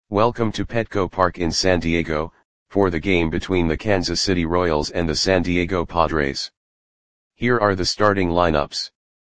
Welcome to Petco Park in San Diego, for the game between the Kansas City Royals and the San Diego Padres. Here are the starting lineups.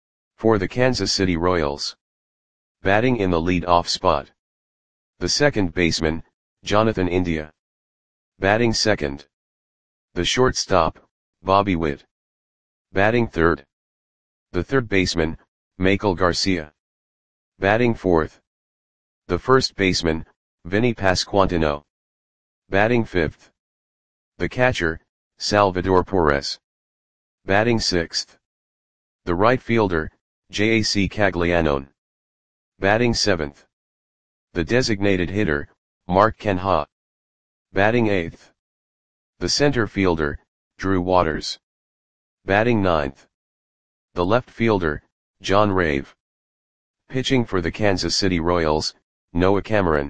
For the Kansas City Royals. Batting in the lead-off spot. The second baseman, Jonathan India. Batting second. The shortstop, Bobby Witt. Batting third. The third baseman, Maikel Garcia. Batting fourth. The first baseman, Vinny Pasquantino. Batting fifth. The catcher, Salvador Perez. Batting sixth. The right fielder, Jac Caglianone. Batting seventh. The designated hitter, Mark Canha. Batting eighth. The center fielder, Drew Waters. Batting ninth. The left fielder, John Rave. Pitching for the Kansas City Royals, Noah Cameron.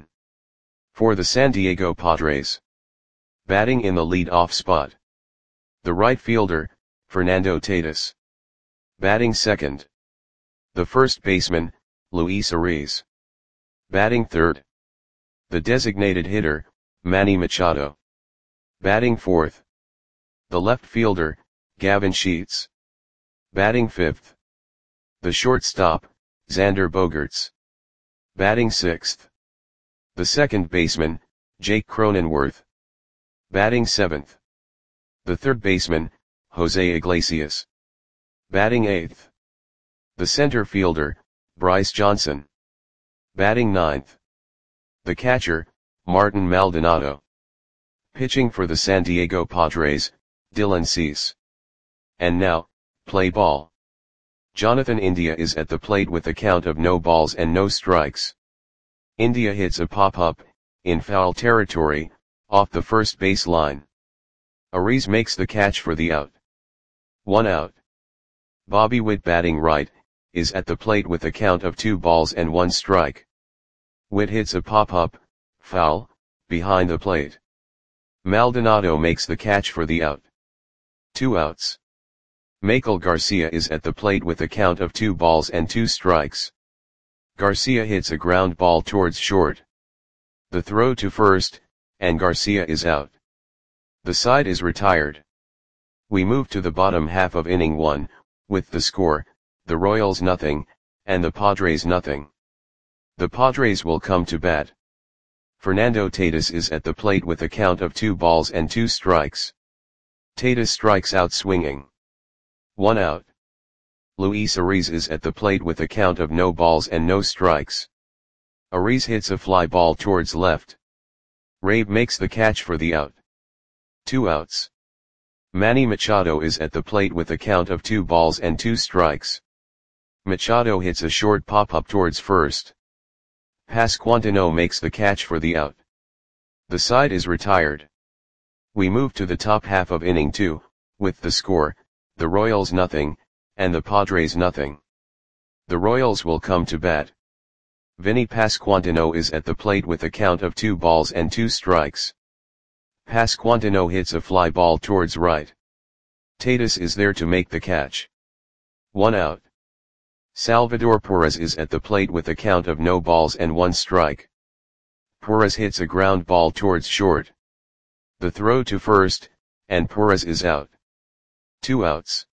For the San Diego Padres. Batting in the lead-off spot. The right fielder, Fernando Tatis. Batting second. The first baseman, Luis Ariz. Batting third. The designated hitter, Manny Machado. Batting fourth. The left fielder, Gavin Sheets. Batting fifth. The shortstop, Xander Bogaerts. Batting sixth. The second baseman, Jake Cronenworth. Batting seventh. The third baseman, Jose Iglesias. Batting eighth. The center fielder, Bryce Johnson. Batting ninth. The catcher, Martin Maldonado. Pitching for the San Diego Padres, Dylan Cease. And now, play ball. Jonathan India is at the plate with a count of no balls and no strikes. India hits a pop-up, in foul territory, off the first base line. Ariz makes the catch for the out. 1 out. Bobby Witt, batting right, is at the plate with a count of 2 balls and 1 strike. Witt hits a pop-up, foul, behind the plate. Maldonado makes the catch for the out. 2 outs. Maikel Garcia is at the plate with a count of 2 balls and 2 strikes. Garcia hits a ground ball towards short. The throw to first, and Garcia is out. The side is retired. We move to the bottom half of inning 1, with the score, the Royals nothing, and the Padres nothing. The Padres will come to bat. Fernando Tatis is at the plate with a count of 2 balls and 2 strikes. Tatis strikes out swinging. 1 out. Luis Ariz is at the plate with a count of no balls and no strikes. Ariz hits a fly ball towards left. Rave makes the catch for the out. 2 outs. Manny Machado is at the plate with a count of 2 balls and 2 strikes. Machado hits a short pop-up towards first. Pasquantino makes the catch for the out. The side is retired. We move to the top half of inning 2, with the score, the Royals nothing, and the Padres nothing. The Royals will come to bat. Vinny Pasquantino is at the plate with a count of 2 balls and 2 strikes. Pasquantino hits a fly ball towards right. Tatis is there to make the catch. 1 out. Salvador Perez is at the plate with a count of no balls and 1 strike. Perez hits a ground ball towards short. The throw to first, and Perez is out. 2 outs.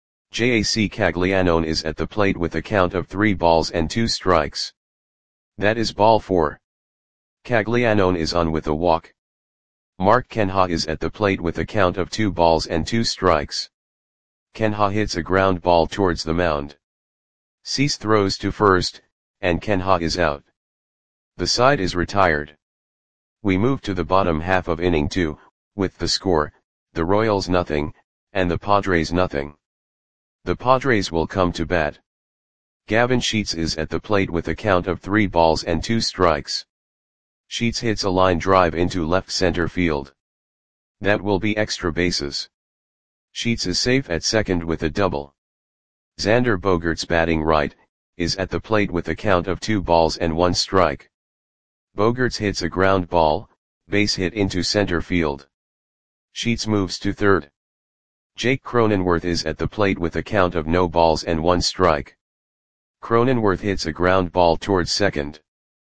Jac Caglianone is at the plate with a count of 3 balls and 2 strikes. That is ball 4. Caglianone is on with a walk. Mark Canha is at the plate with a count of 2 balls and 2 strikes. Canha hits a ground ball towards the mound. Cease throws to first, and Canha is out. The side is retired. We move to the bottom half of inning 2, with the score, the Royals nothing, and the Padres nothing. The Padres will come to bat. Gavin Sheets is at the plate with a count of 3 balls and 2 strikes. Sheets hits a line drive into left center field. That will be extra bases. Sheets is safe at second with a double. Xander Bogaerts, batting right, is at the plate with a count of 2 balls and 1 strike. Bogaerts hits a ground ball, base hit into center field. Sheets moves to third. Jake Cronenworth is at the plate with a count of no balls and 1 strike. Cronenworth hits a ground ball towards second.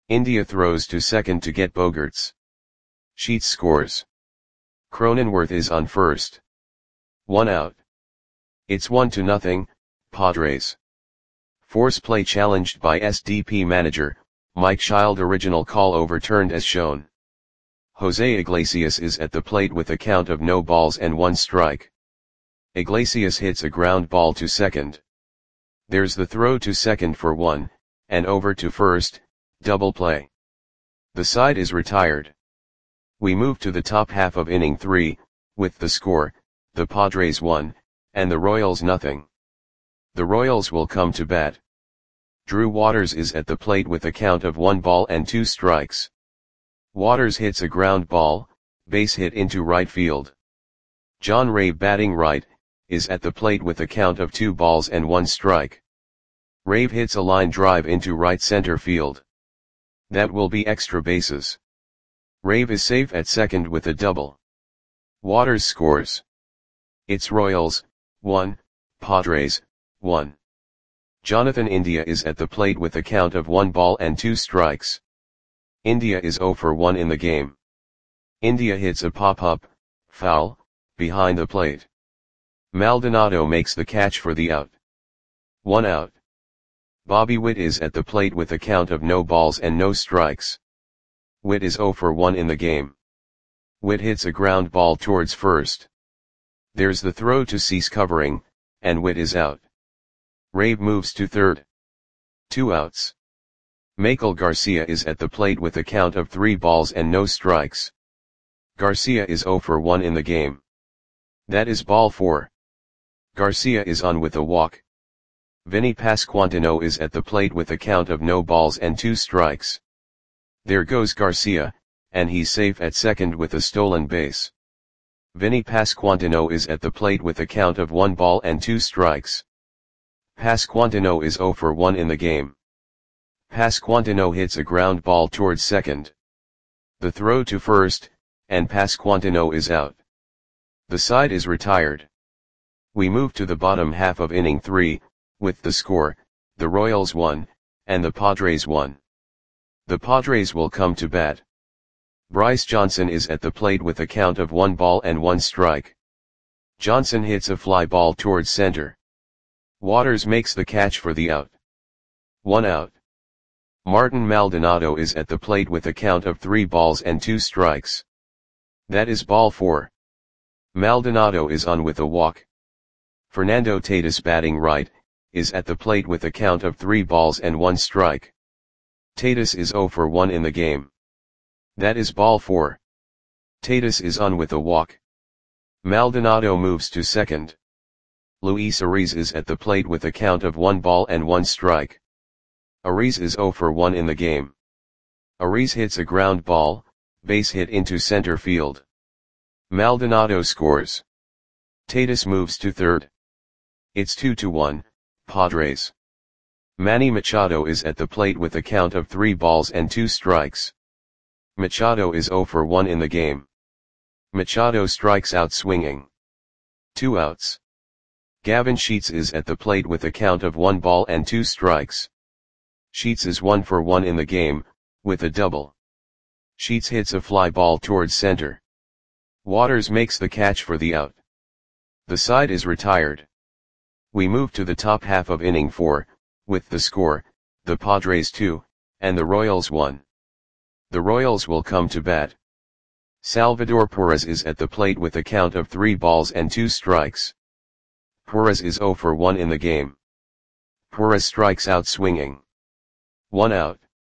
India throws to second to get Bogarts. Sheets scores. Cronenworth is on first. 1 out. It's 1-0, Padres. Force play challenged by SDP manager, Mike Schild. Original call overturned as shown. Jose Iglesias is at the plate with a count of no balls and 1 strike. Iglesias hits a ground ball to second. There's the throw to second for 1, and over to first, double play. The side is retired. We move to the top half of inning 3, with the score, the Padres 1, and the Royals nothing. The Royals will come to bat. Drew Waters is at the plate with a count of 1 ball and 2 strikes. Waters hits a ground ball, base hit into right field. John Ray, batting right, is at the plate with a count of 2 balls and 1 strike. Rave hits a line drive into right center field. That will be extra bases. Rave is safe at second with a double. Waters scores. It's Royals, 1, Padres, 1. Jonathan India is at the plate with a count of 1 ball and 2 strikes. India is 0 for 1 in the game. India hits a pop-up, foul, behind the plate. Maldonado makes the catch for the out. 1 out. Bobby Witt is at the plate with a count of no balls and no strikes. Witt is 0 for 1 in the game. Witt hits a ground ball towards first. There's the throw to cease covering, and Witt is out. Rave moves to third. 2 outs. Michael Garcia is at the plate with a count of 3 balls and no strikes. Garcia is 0 for 1 in the game. That is ball 4. Garcia is on with a walk. Vinny Pasquantino is at the plate with a count of no balls and 2 strikes. There goes Garcia, and he's safe at second with a stolen base. Vinny Pasquantino is at the plate with a count of 1 ball and 2 strikes. Pasquantino is 0 for 1 in the game. Pasquantino hits a ground ball towards second. The throw to first, and Pasquantino is out. The side is retired. We move to the bottom half of inning 3, with the score, the Royals 1, and the Padres 1. The Padres will come to bat. Bryce Johnson is at the plate with a count of 1 ball and 1 strike. Johnson hits a fly ball towards center. Waters makes the catch for the out. 1 out. Martin Maldonado is at the plate with a count of 3 balls and 2 strikes. That is ball 4. Maldonado is on with a walk. Fernando Tatis, batting right, is at the plate with a count of 3 balls and 1 strike. Tatis is 0 for 1 in the game. That is ball 4. Tatis is on with a walk. Maldonado moves to second. Luis Ariz is at the plate with a count of 1 ball and 1 strike. Ariz is 0 for 1 in the game. Ariz hits a ground ball, base hit into center field. Maldonado scores. Tatis moves to third. It's 2-1, Padres. Manny Machado is at the plate with a count of 3 balls and 2 strikes. Machado is 0 for 1 in the game. Machado strikes out swinging. 2 outs. Gavin Sheets is at the plate with a count of 1 ball and 2 strikes. Sheets is 1 for 1 in the game, with a double. Sheets hits a fly ball towards center. Waters makes the catch for the out. The side is retired. We move to the top half of inning 4, with the score, the Padres 2, and the Royals 1. The Royals will come to bat. Salvador Perez is at the plate with a count of 3 balls and 2 strikes. Perez is 0 for 1 in the game. Perez strikes out swinging. 1 out.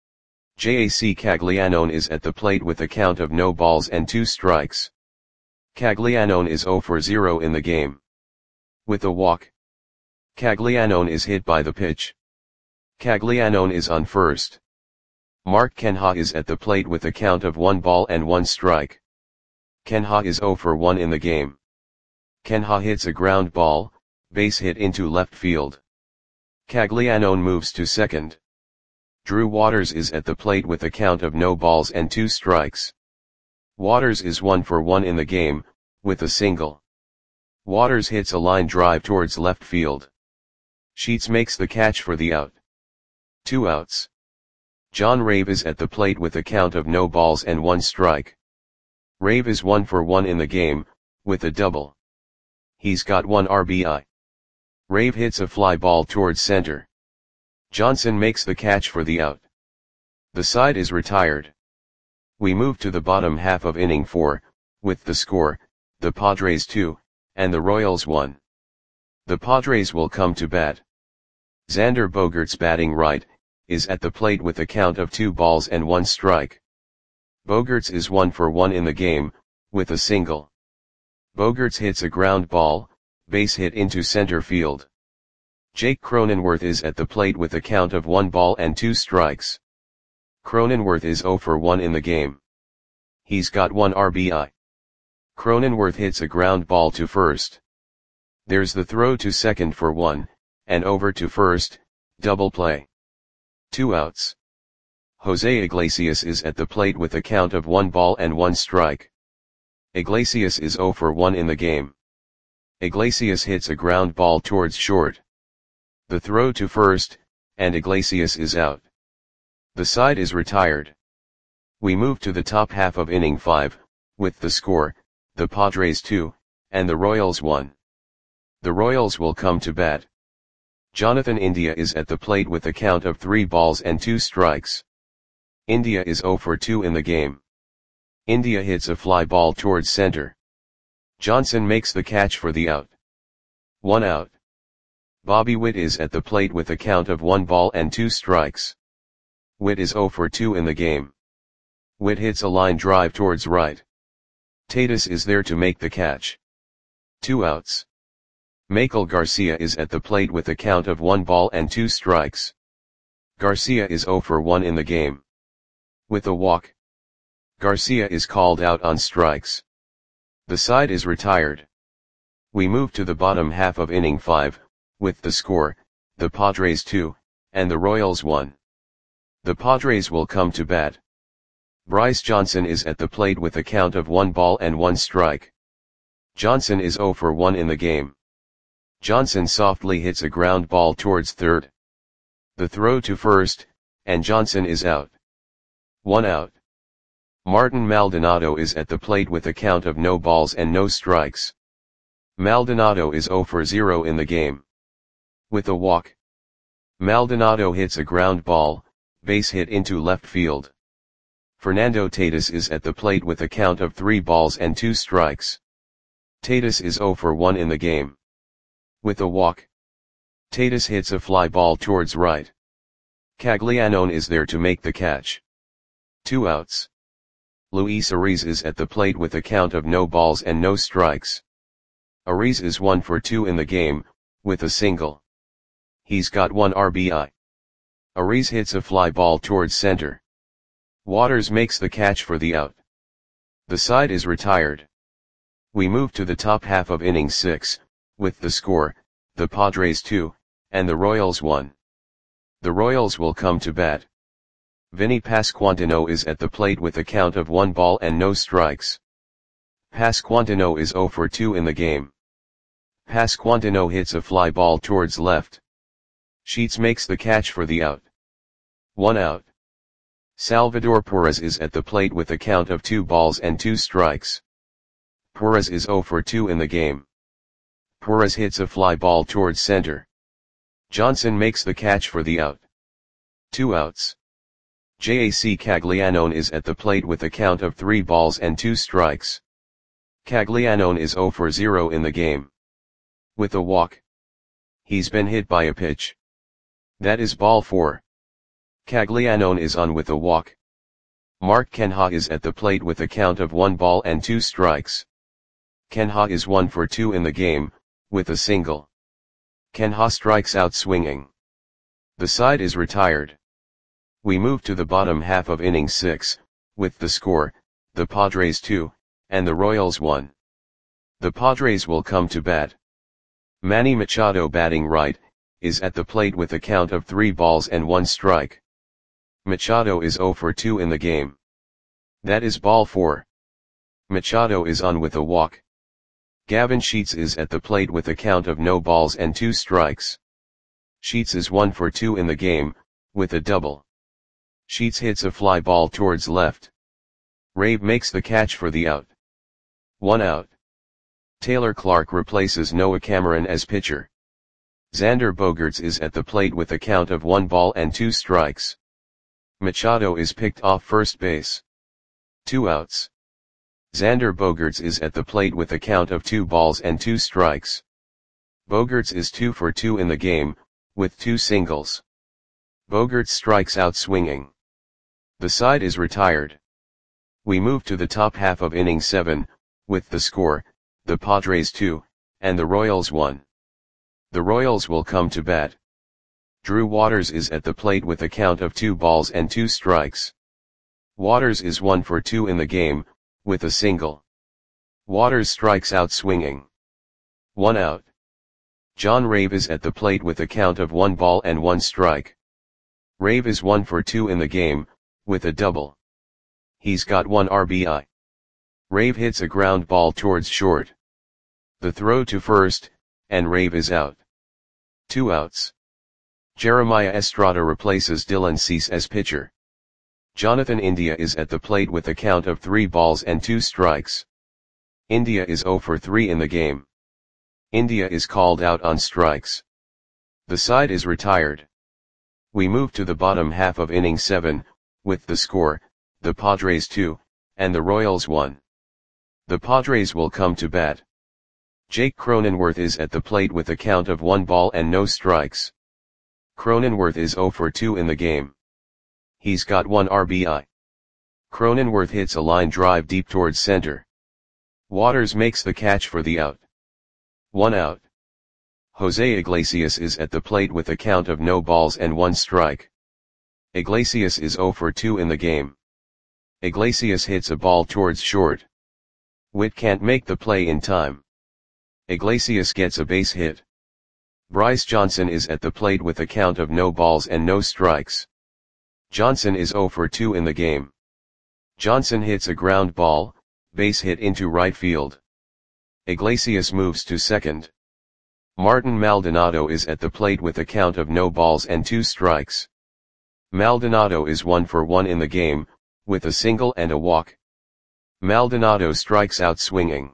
JAC Caglianone is at the plate with a count of no balls and 2 strikes. Caglianone is 0 for 0 in the game. With a walk. Caglianone is hit by the pitch. Caglianone is on first. Mark Kenha is at the plate with a count of 1 ball and 1 strike. Kenha is 0 for 1 in the game. Kenha hits a ground ball, base hit into left field. Caglianone moves to second. Drew Waters is at the plate with a count of no balls and 2 strikes. Waters is 1 for 1 in the game, with a single. Waters hits a line drive towards left field. Sheets makes the catch for the out. 2 outs. John Rave is at the plate with a count of no balls and 1 strike. Rave is 1 for 1 in the game, with a double. He's got 1 RBI. Rave hits a fly ball towards center. Johnson makes the catch for the out. The side is retired. We move to the bottom half of inning 4, with the score, the Padres 2, and the Royals 1. The Padres will come to bat. Xander Bogaerts, batting right, is at the plate with a count of 2 balls and 1 strike. Bogaerts is 1 for 1 in the game, with a single. Bogaerts hits a ground ball, base hit into center field. Jake Cronenworth is at the plate with a count of 1 ball and 2 strikes. Cronenworth is 0 for 1 in the game. He's got 1 RBI. Cronenworth hits a ground ball to first. There's the throw to second for 1, and over to first, double play. 2 outs. Jose Iglesias is at the plate with a count of 1 ball and 1 strike. Iglesias is 0 for 1 in the game. Iglesias hits a ground ball towards short. The throw to first, and Iglesias is out. The side is retired. We move to the top half of inning 5, with the score, the Padres 2, and the Royals 1. The Royals will come to bat. Jonathan India is at the plate with a count of 3 balls and 2 strikes. India is 0 for 2 in the game. India hits a fly ball towards center. Johnson makes the catch for the out. 1 out. Bobby Witt is at the plate with a count of 1 ball and 2 strikes. Witt is 0 for 2 in the game. Witt hits a line drive towards right. Tatis is there to make the catch. 2 outs. Maikel Garcia is at the plate with a count of 1 ball and 2 strikes. Garcia is 0 for 1 in the game. With a walk, Garcia is called out on strikes. The side is retired. We move to the bottom half of inning 5, with the score, the Padres 2, and the Royals 1. The Padres will come to bat. Bryce Johnson is at the plate with a count of 1 ball and 1 strike. Johnson is 0 for 1 in the game. Johnson softly hits a ground ball towards third. The throw to first, and Johnson is out. 1 out. Martin Maldonado is at the plate with a count of no balls and no strikes. Maldonado is 0 for 0 in the game. With a walk, Maldonado hits a ground ball, base hit into left field. Fernando Tatis is at the plate with a count of 3 balls and 2 strikes. Tatis is 0 for 1 in the game. With a walk, Tatis hits a fly ball towards right. Caglianone is there to make the catch. 2 outs. Luis Ariz is at the plate with a count of no balls and no strikes. Ariz is 1 for 2 in the game, with a single. He's got 1 RBI. Ariz hits a fly ball towards center. Waters makes the catch for the out. The side is retired. We move to the top half of inning 6, with the score, the Padres 2, and the Royals 1. The Royals will come to bat. Vinny Pasquantino is at the plate with a count of 1 ball and no strikes. Pasquantino is 0 for 2 in the game. Pasquantino hits a fly ball towards left. Sheets makes the catch for the out. 1 out. Salvador Perez is at the plate with a count of 2 balls and 2 strikes. Perez is 0 for 2 in the game. Perez hits a fly ball towards center. Johnson makes the catch for the out. 2 outs. Jac Caglianone is at the plate with a count of 3 balls and 2 strikes. Caglianone is 0 for 0 in the game. With a walk, he's been hit by a pitch. That is ball 4. Caglianone is on with a walk. Mark Canha is at the plate with a count of 1 ball and 2 strikes. Canha is 1 for 2 in the game, with a single. Canha strikes out swinging. The side is retired. We move to the bottom half of inning 6, with the score, the Padres 2, and the Royals 1. The Padres will come to bat. Manny Machado, batting right, is at the plate with a count of 3 balls and 1 strike. Machado is 0 for 2 in the game. That is ball 4. Machado is on with a walk. Gavin Sheets is at the plate with a count of no balls and 2 strikes. Sheets is 1 for 2 in the game, with a double. Sheets hits a fly ball towards left. Rave makes the catch for the out. 1 out. Taylor Clark replaces Noah Cameron as pitcher. Xander Bogaerts is at the plate with a count of 1 ball and 2 strikes. Machado is picked off first base. 2 outs. Xander Bogaerts is at the plate with a count of 2 balls and 2 strikes. Bogaerts is 2 for 2 in the game, with 2 singles. Bogaerts strikes out swinging. The side is retired. We move to the top half of inning 7, with the score, the Padres 2, and the Royals 1. The Royals will come to bat. Drew Waters is at the plate with a count of 2 balls and 2 strikes. Waters is 1 for 2 in the game, with a single. Waters strikes out swinging. 1 out. John Rave is at the plate with a count of 1 ball and 1 strike. Rave is 1 for 2 in the game, with a double. He's got 1 RBI. Rave hits a ground ball towards short. The throw to first, and Rave is out. 2 outs. Jeremiah Estrada replaces Dylan Cease as pitcher. Jonathan India is at the plate with a count of 3 balls and 2 strikes. India is 0 for 3 in the game. India is called out on strikes. The side is retired. We move to the bottom half of inning 7, with the score, the Padres 2, and the Royals 1. The Padres will come to bat. Jake Cronenworth is at the plate with a count of 1 ball and no strikes. Cronenworth is 0 for 2 in the game. He's got 1 RBI. Cronenworth hits a line drive deep towards center. Waters makes the catch for the out. 1 out. Jose Iglesias is at the plate with a count of no balls and 1 strike. Iglesias is 0 for 2 in the game. Iglesias hits a ball towards short. Witt can't make the play in time. Iglesias gets a base hit. Bryce Johnson is at the plate with a count of no balls and no strikes. Johnson is 0 for 2 in the game. Johnson hits a ground ball, base hit into right field. Iglesias moves to second. Martin Maldonado is at the plate with a count of no balls and 2 strikes. Maldonado is 1 for 1 in the game, with a single and a walk. Maldonado strikes out swinging.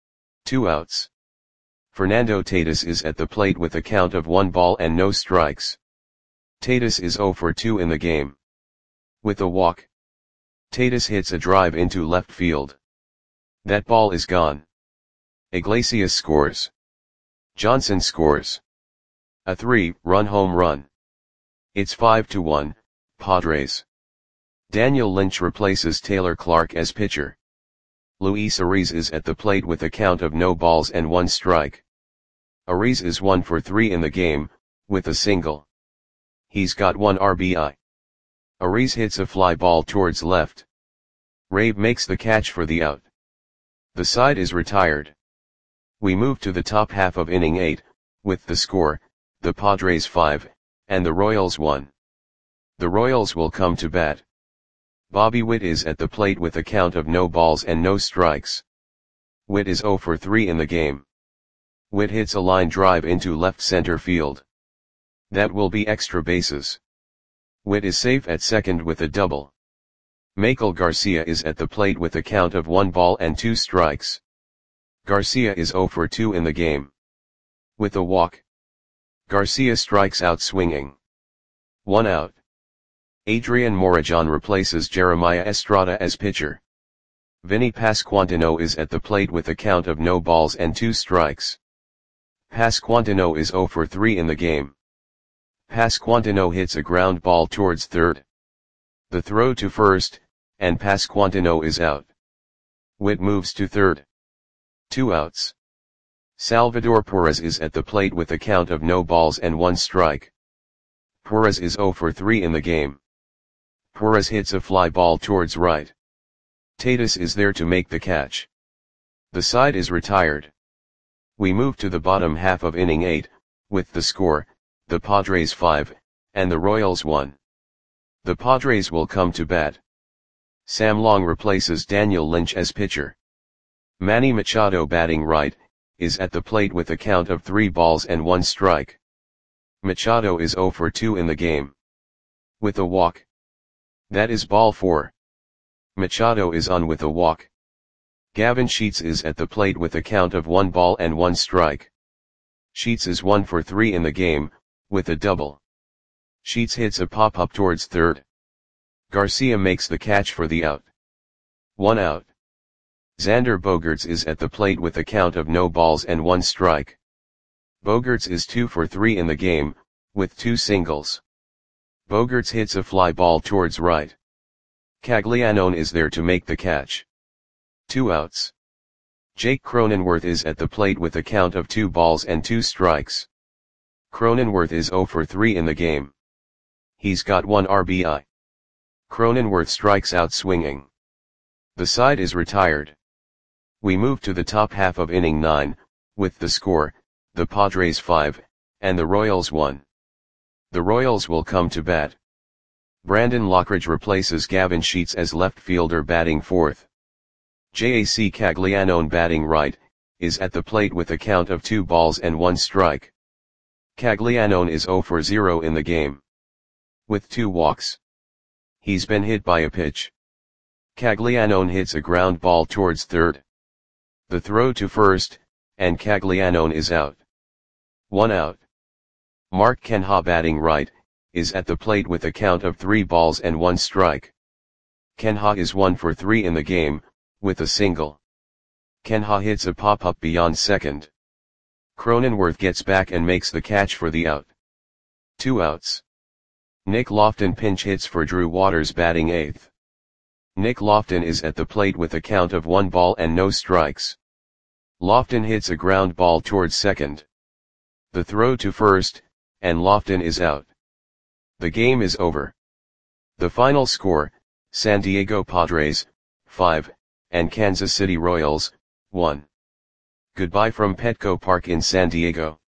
2 outs. Fernando Tatis is at the plate with a count of 1 ball and no strikes. Tatis is 0 for 2 in the game. With a walk. Tatis hits a drive into left field. That ball is gone. Iglesias scores. Johnson scores. A 3-run home run. It's 5-1, Padres. Daniel Lynch replaces Taylor Clark as pitcher. Luis Ariz is at the plate with a count of no balls and 1 strike. Ariz is 1 for 3 in the game, with a single. He's got 1 RBI. Ariz hits a fly ball towards left. Rave makes the catch for the out. The side is retired. We move to the top half of inning 8, with the score, the Padres 5, and the Royals 1. The Royals will come to bat. Bobby Witt is at the plate with a count of no balls and no strikes. Witt is 0 for 3 in the game. Witt hits a line drive into left center field. That will be extra bases. Witt is safe at second with a double. Maikel Garcia is at the plate with a count of 1 ball and 2 strikes. Garcia is 0 for 2 in the game. With a walk. Garcia strikes out swinging. 1 out. Adrian Morejon replaces Jeremiah Estrada as pitcher. Vinny Pasquantino is at the plate with a count of no balls and 2 strikes. Pasquantino is 0 for 3 in the game. Pasquantino hits a ground ball towards third. The throw to first, and Pasquantino is out. Witt moves to third. 2 outs. Salvador Perez is at the plate with a count of no balls and 1 strike. Perez is 0 for 3 in the game. Perez hits a fly ball towards right. Tatis is there to make the catch. The side is retired. We move to the bottom half of inning 8, with the score, the Padres 5, and the Royals 1. The Padres will come to bat. Sam Long replaces Daniel Lynch as pitcher. Manny Machado batting right, is at the plate with a count of 3 balls and 1 strike. Machado is 0 for 2 in the game. With a walk. That is ball 4. Machado is on with a walk. Gavin Sheets is at the plate with a count of 1 ball and 1 strike. Sheets is 1 for 3 in the game, with a double. Sheets hits a pop-up towards third. Garcia makes the catch for the out. 1 out. Xander Bogaerts is at the plate with a count of no balls and 1 strike. Bogaerts is 2 for 3 in the game, with 2 singles. Bogaerts hits a fly ball towards right. Caglianone is there to make the catch. 2 outs. Jake Cronenworth is at the plate with a count of 2 balls and 2 strikes. Cronenworth is 0 for 3 in the game. He's got 1 RBI. Cronenworth strikes out swinging. The side is retired. We move to the top half of inning 9, with the score, the Padres 5, and the Royals 1. The Royals will come to bat. Brandon Lockridge replaces Gavin Sheets as left fielder batting fourth. JAC Caglianone batting right, is at the plate with a count of 2 balls and 1 strike. Caglianone is 0 for 0 in the game, with 2 walks. He's been hit by a pitch. Caglianone hits a ground ball towards third. The throw to first, and Caglianone is out. 1 out. Mark Canha batting right, is at the plate with a count of 3 balls and 1 strike. Canha is 1 for 3 in the game, with a single. Canha hits a pop-up beyond second. Cronenworth gets back and makes the catch for the out. 2 outs. Nick Lofton pinch hits for Drew Waters batting eighth. Nick Lofton is at the plate with a count of 1 ball and no strikes. Lofton hits a ground ball towards second. The throw to first, and Lofton is out. The game is over. The final score, San Diego Padres, 5, and Kansas City Royals, 1. Goodbye from Petco Park in San Diego.